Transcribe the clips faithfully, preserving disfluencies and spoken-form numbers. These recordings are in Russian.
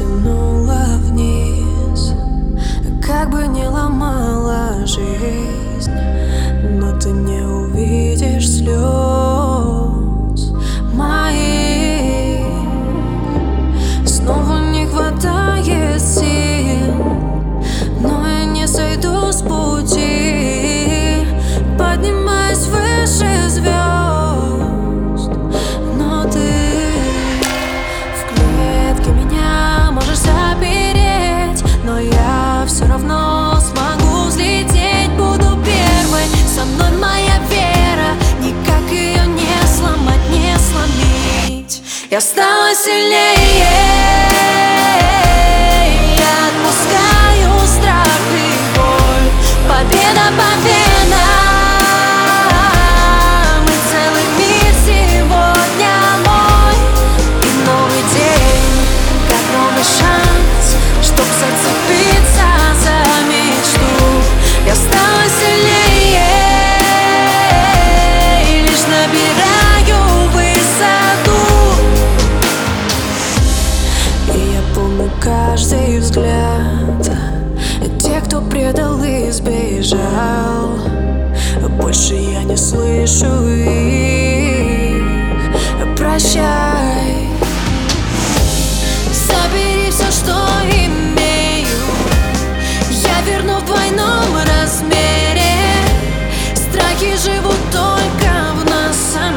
тянула вниз. Как бы ни ломала жизнь, но ты не увидишь слез моих. Снова не хватает сил, но я не сойду с пути. Поднимаюсь выше звезд, но ты в клетке меня можешь запереть, но я все равно смогу взлететь. Буду первой, со мной моя вера, никак ее не сломать, не сломить. Я стала сильнее, я отпускаю страх и боль. Победа по венам, и целый мир сегодня мой. И новый день, как новый шанс, чтоб зацепиться за мечту. Я стала сильнее и лишь набираю высоту. И я помню каждый взгляд, те, кто предал и сбежал. Больше я не слышу их. Прощай, забери все, что имею, я верну в двойном размере. Страхи живут только в нас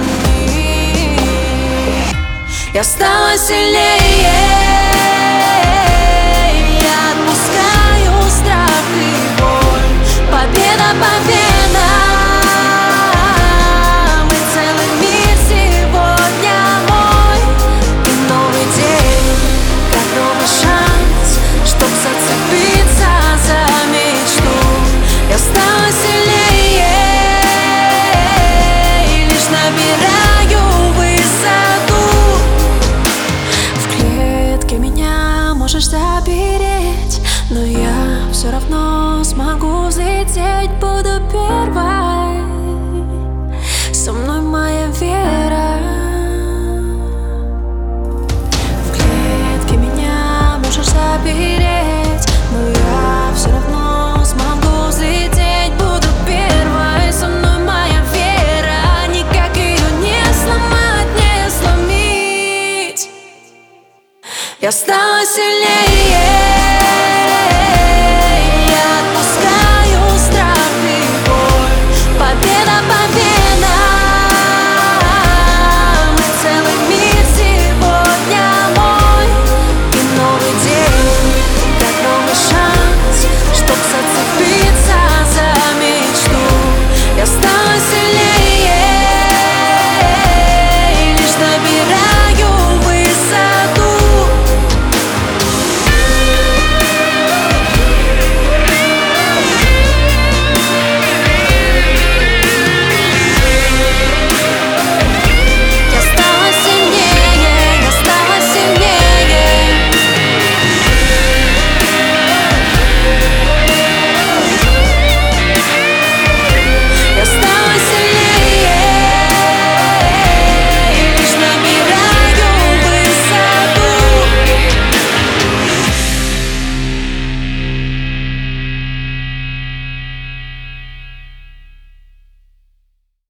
самих. Я стала сильнее, я отпускаю страх и боль. Победа по венам, и целый мир сегодня мой. И новый день, как новый шанс, чтоб зацепиться за мечту. Я стала сильнее и лишь набираю высоту. В клетке меня можешь запереть, но я все равно смогу взлететь. Буду первой, со мной моя вера. В клетке меня можешь запереть, но я все равно смогу взлететь. Буду первой, со мной моя вера, никак ее не сломать, не сломить. Я стала сильнее.